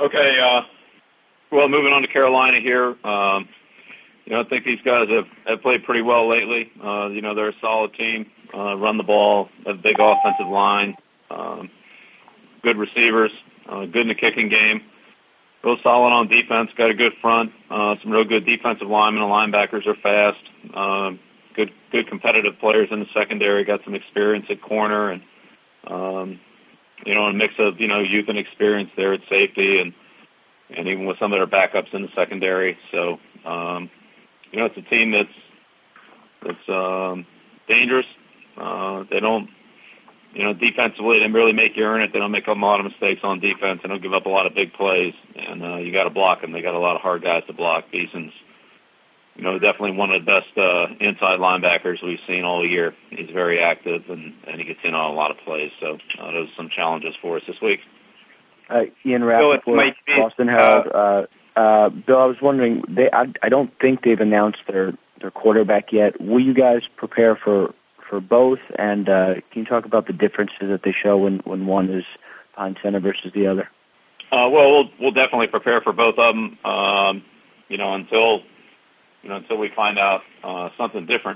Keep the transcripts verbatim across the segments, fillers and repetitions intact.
Okay, uh, well, moving on to Carolina here. Um, you know, I think these guys have, have played pretty well lately. Uh, you know, they're a solid team, uh, run the ball, have a big offensive line, um, good receivers, uh, good in the kicking game, real solid on defense, got a good front, uh, some real good defensive linemen and linebackers are fast, uh, good good competitive players in the secondary, got some experience at corner, and, um, you know, a mix of, you know, youth and experience there at safety, and, and even with some of their backups in the secondary. So, um, you know, it's a team that's that's um, dangerous. Uh, they don't, you know, defensively, they really make you earn it. They don't make a lot of mistakes on defense. They don't give up a lot of big plays, and uh, you got to block them. They got a lot of hard guys to block. Beeson's, you know, definitely one of the best uh, inside linebackers we've seen all year. He's very active, and, and he gets in on a lot of plays. So uh, those are some challenges for us this week. Uh, Ian Rappaport, Boston Herald. Uh, uh, Bill, I was wondering, they, I, I don't think they've announced their, their quarterback yet. Will you guys prepare for, for both? And uh, can you talk about the differences that they show when, when one is on center versus the other? Uh, well, we'll we'll definitely prepare for both of them. Um, you know, until you know until we find out uh, something different.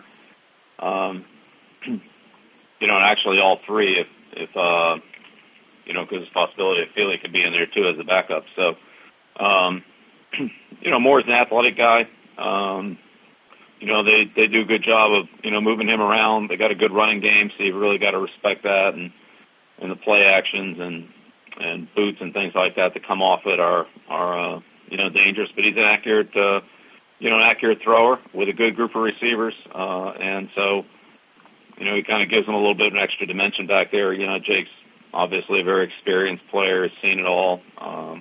Um, you know, and actually all three, if if uh, you know, because there's a possibility that Feely could be in there too as a backup. So, um, you know, Moore's an athletic guy. Um, you know, they they do a good job of you know moving him around. They got a good running game, so you really got to respect that, and and the play actions and. and boots and things like that that come off it are are uh, you know dangerous. But he's an accurate uh, you know an accurate thrower with a good group of receivers, uh, and so you know he kind of gives them a little bit of an extra dimension back there. You know Jake's obviously a very experienced player, has seen it all, um,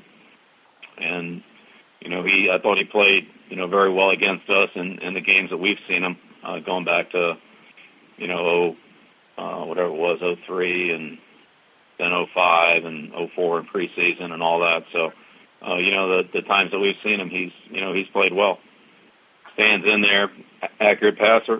and you know he I thought he played you know very well against us in, in the games that we've seen him uh, going back to you know uh, whatever it was oh three and. Then oh five and oh four in preseason and all that. So, uh, you know, the, the times that we've seen him, he's, you know, he's played well. Stands in there, accurate passer.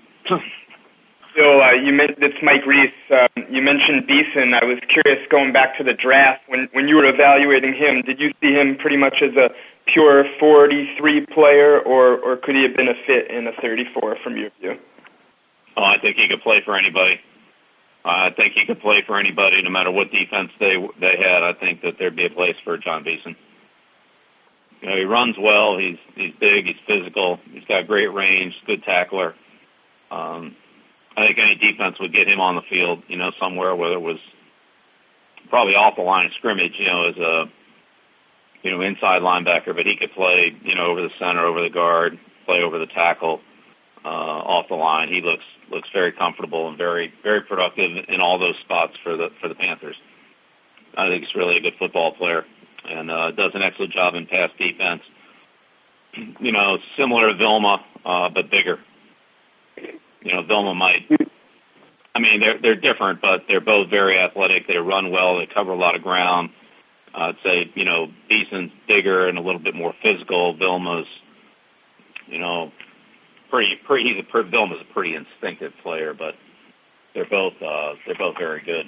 Bill, uh, you mentioned it's Mike Reese. Uh, you mentioned Beeson. I was curious, going back to the draft, when when you were evaluating him, did you see him pretty much as a pure forty-three player, or or could he have been a fit in a thirty-four from your view? Oh, I think he could play for anybody. Uh, I think he could play for anybody, no matter what defense they they had. I think that there'd be a place for John Beeson. You know, he runs well. He's he's big. He's physical. He's got great range. Good tackler. Um, I think any defense would get him on the field. You know, somewhere, whether it was probably off the line of scrimmage. You know, as a you know inside linebacker, but he could play. You know, over the center, over the guard, play over the tackle, uh, off the line. He looks. looks very comfortable and very, very productive in all those spots for the for the Panthers. I think he's really a good football player and uh, does an excellent job in pass defense. You know, similar to Vilma, uh, but bigger. You know, Vilma might. I mean, they're they're different, but they're both very athletic. They run well. They cover a lot of ground. I'd say, you know, Beeson's bigger and a little bit more physical. Vilma's, you know. Pretty, pretty. He's a pretty, Vilma's a pretty instinctive player, but they're both uh, they're both very good.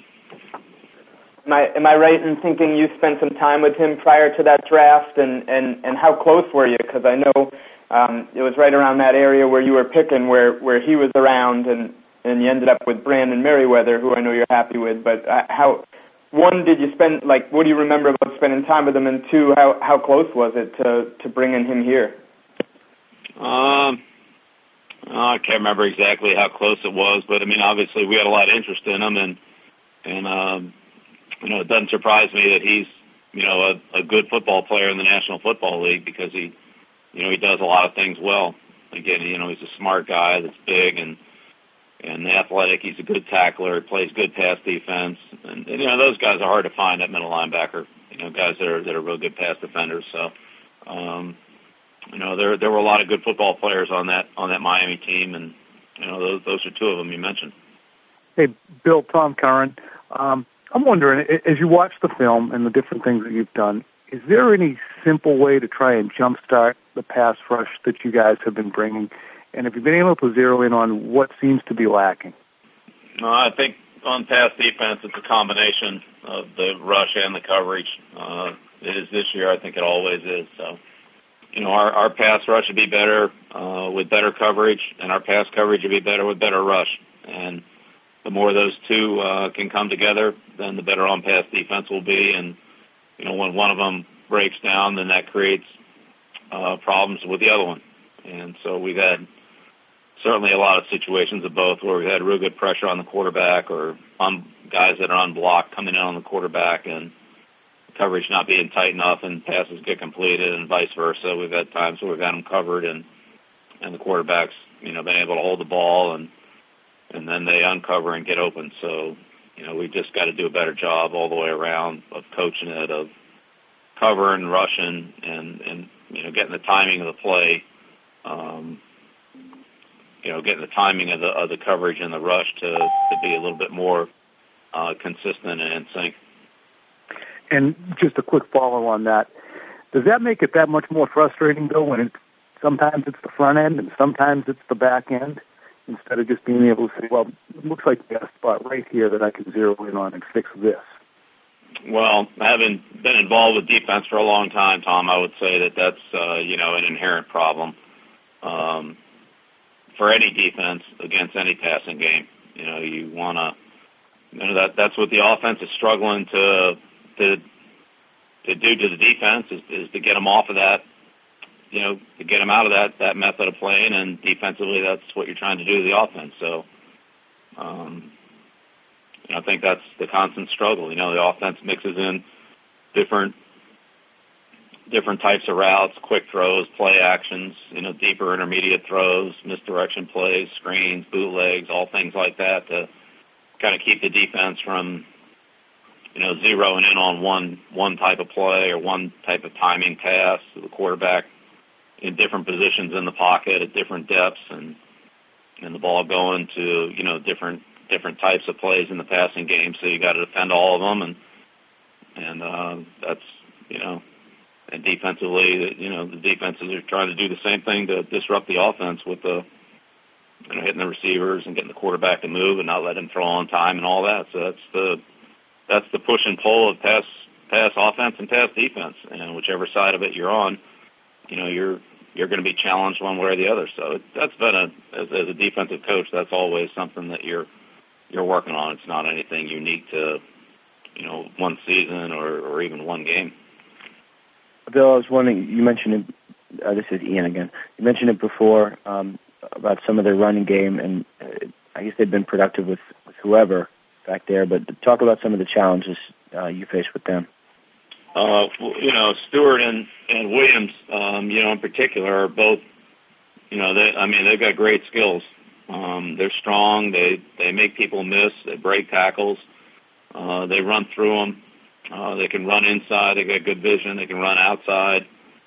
Am I am I right in thinking you spent some time with him prior to that draft, and, and, and how close were you? Because I know um, it was right around that area where you were picking, where, where he was around, and, and you ended up with Brandon Merriweather, who I know you're happy with. But uh, how one did you spend? Like, what do you remember about spending time with him? And two, how how close was it to to bringing him here? Um. Oh, I can't remember exactly how close it was, but I mean, obviously we had a lot of interest in him, and and um, you know, it doesn't surprise me that he's you know a, a good football player in the National Football League because he you know he does a lot of things well. Again, you know, he's a smart guy that's big and and athletic. He's a good tackler. Plays good pass defense, and, and you know those guys are hard to find at middle linebacker. You know, guys that are that are real good pass defenders. So. Um, You know, there there were a lot of good football players on that on that Miami team, and you know those those are two of them you mentioned. Hey, Bill, Tom Curran, um, I'm wondering, as you watch the film and the different things that you've done, is there any simple way to try and jumpstart the pass rush that you guys have been bringing? And have you been able to zero in on what seems to be lacking? No, I think on pass defense, it's a combination of the rush and the coverage. Uh, it is this year. I think it always is. So, you know, our, our pass rush would be better uh, with better coverage, and our pass coverage would be better with better rush. And the more those two uh, can come together, then the better on-pass defense will be. And, you know, when one of them breaks down, then that creates uh, problems with the other one. And so we've had certainly a lot of situations of both where we've had real good pressure on the quarterback or on guys that are unblocked coming in on the quarterback and coverage not being tight enough and passes get completed and vice versa. We've had times where we've had them covered and, and the quarterback's, you know, been able to hold the ball and and then they uncover and get open. So, you know, we've just got to do a better job all the way around of coaching it, of covering, rushing, and, and you know, getting the timing of the play, um, you know, getting the timing of the of the coverage and the rush to, to be a little bit more uh, consistent and in sync. And just a quick follow on that, does that make it that much more frustrating, Bill, when it, sometimes it's the front end and sometimes it's the back end, instead of just being able to say, well, it looks like we got a spot right here that I can zero in on and fix this? Well, having been involved with defense for a long time, Tom, I would say that that's, uh, you know, an inherent problem um, for any defense against any passing game. You know, you want to, you know, that that's what the offense is struggling to to to do to the defense is, is to get them off of that, you know, to get them out of that, that method of playing, and defensively that's what you're trying to do to the offense. So, um, you know, I think that's the constant struggle. You know, the offense mixes in different different types of routes, quick throws, play actions, you know, deeper intermediate throws, misdirection plays, screens, bootlegs, all things like that to kind of keep the defense from, you know, zeroing in on one one type of play or one type of timing pass to the quarterback in different positions in the pocket at different depths, and and the ball going to, you know, different different types of plays in the passing game. So you got to defend all of them, and and uh, that's, you know, and defensively, you know, the defenses are trying to do the same thing to disrupt the offense with the, you know, hitting the receivers and getting the quarterback to move and not let him throw on time and all that. So that's the That's the push and pull of pass pass offense and pass defense, and whichever side of it you're on, you know, you're you're going to be challenged one way or the other. So it, that's been a as, as a defensive coach, that's always something that you're you're working on. It's not anything unique to, you know, one season or, or even one game. Bill, I was wondering, you mentioned it, uh, this is Ian again. You mentioned it before um, about some of their running game, and uh, I guess they've been productive with, with whoever back there, but talk about some of the challenges uh, you face with them. Uh, you know, Stewart and, and Williams, um, you know, in particular, are both, you know, they, I mean, they've got great skills. Um, they're strong. They, they make people miss. They break tackles. Uh, they run through them. Uh, they can run inside. They got good vision. They can run outside.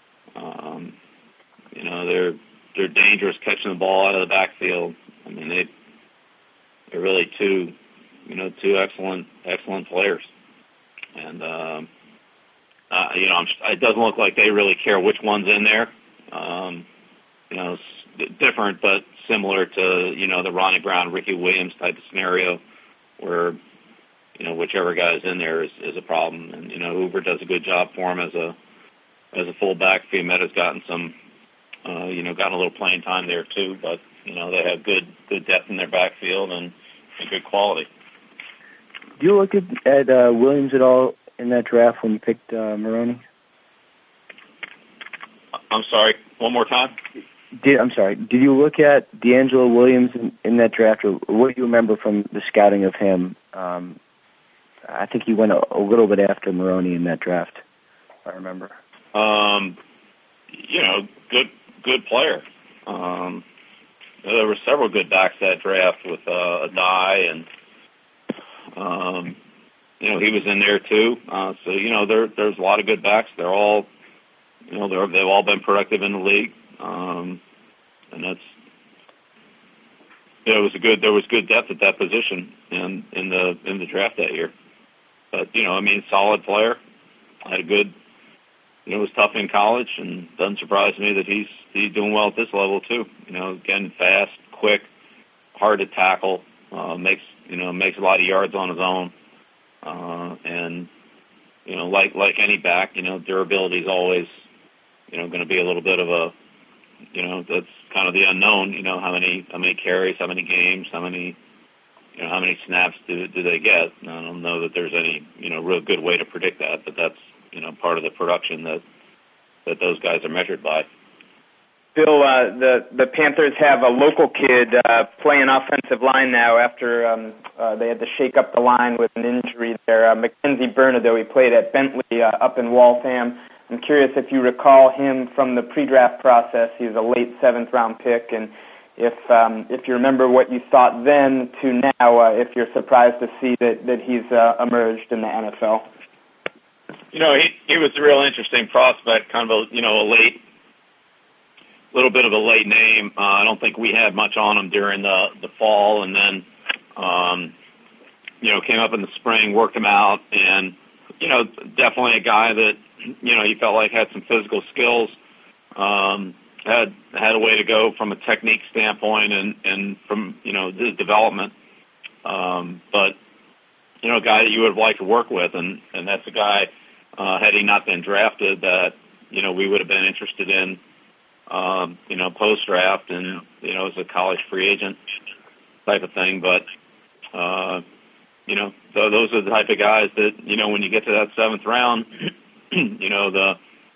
Um, you know, they're they're dangerous catching the ball out of the backfield. I mean, they they're really two, you know, two excellent excellent players. And um, uh, you know, I'm, it doesn't look like they really care which one's in there. Um, you know, it's different but similar to, you know, the Ronnie Brown, Ricky Williams type of scenario, where, you know, whichever guy's in there is, is a problem. And, you know, Hoover does a good job for him as a as a fullback. Fiumetta's gotten some, uh, you know, gotten a little playing time there too. But, you know, they have good good depth in their backfield and, and good quality. Do you look at, at uh, Williams at all in that draft when you picked uh, Maroney? I'm sorry, one more time? Did, I'm sorry, did you look at DeAngelo Williams in, in that draft, or what do you remember from the scouting of him? Um, I think he went a, a little bit after Maroney in that draft, if I remember. Um, you know, good good player. Um, there were several good backs that draft with uh, Adai, and um, you know, he was in there too. Uh, so you know, there there's a lot of good backs. They're all, you know, they're, they've all been productive in the league, um, and that's. Yeah, it was a good. There was good depth at that position in in the in the draft that year. But you know, I mean, solid player. Had a good. You know, it was tough in college, and doesn't surprise me that he's he's doing well at this level too. You know, again, fast, quick, hard to tackle. Uh, makes you know makes a lot of yards on his own, uh, and you know, like like any back, you know, durability is always, you know, going to be a little bit of a, you know, that's kind of the unknown. You know, how many how many carries, how many games, how many, you know, how many snaps do do they get? And I don't know that there's any, you know, real good way to predict that, but that's, you know, part of the production that that those guys are measured by. Bill, uh, the the Panthers have a local kid uh, playing offensive line now after um, uh, they had to shake up the line with an injury there. Uh, Mackenzie Bernardo, he played at Bentley uh, up in Waltham. I'm curious if you recall him from the pre-draft process. He was a late seventh round pick, and if um, if you remember what you thought then to now, uh, if you're surprised to see that that he's uh, emerged in the N F L. You know, he he was a real interesting prospect, kind of a you know a late. little bit of a late name. Uh, I don't think we had much on him during the, the fall, and then, um, you know, came up in the spring, worked him out, and, you know, definitely a guy that, you know, he felt like had some physical skills, um, had had a way to go from a technique standpoint and, and from, you know, his development. Um, but, you know, a guy that you would have liked to work with, and, and that's a guy, uh, had he not been drafted, that, you know, we would have been interested in, Um, you know, post-draft and, you know, as a college free agent type of thing. But, uh, you know, so those are the type of guys that, you know, when you get to that seventh round, you know, the,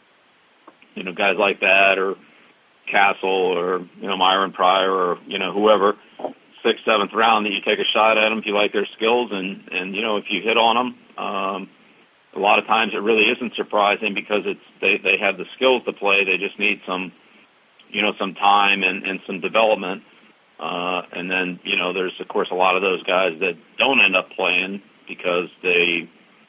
you know, guys like that or Castle or, you know, Myron Pryor or, you know, whoever, sixth, seventh round that you take a shot at them if you like their skills. And, and you know, if you hit on them, um, a lot of times it really isn't surprising because it's they, they have the skills to play. They just need some, you know, some time and, and some development. Uh, and then, you know, there's, of course, a lot of those guys that don't end up playing because they,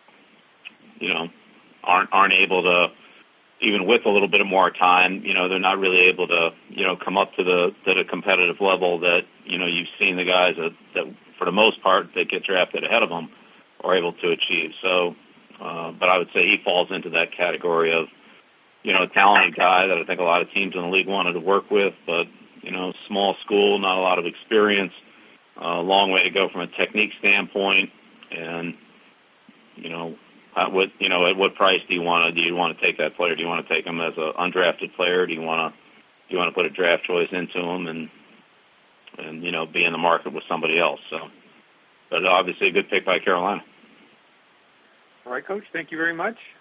you know, aren't aren't able to, even with a little bit of more time, you know, they're not really able to, you know, come up to the to the competitive level that, you know, you've seen the guys that, that for the most part, that get drafted ahead of them are able to achieve. So, uh, but I would say he falls into that category of, you know, a talented guy that I think a lot of teams in the league wanted to work with, but, you know, small school, not a lot of experience, a uh, long way to go from a technique standpoint, and, you know, at what, you know, at what price do you want to, do you want to take that player? Do you want to take him as an undrafted player? Do you want to, do you want to put a draft choice into him and, and, you know, be in the market with somebody else? So, but obviously a good pick by Carolina. All right, Coach, thank you very much.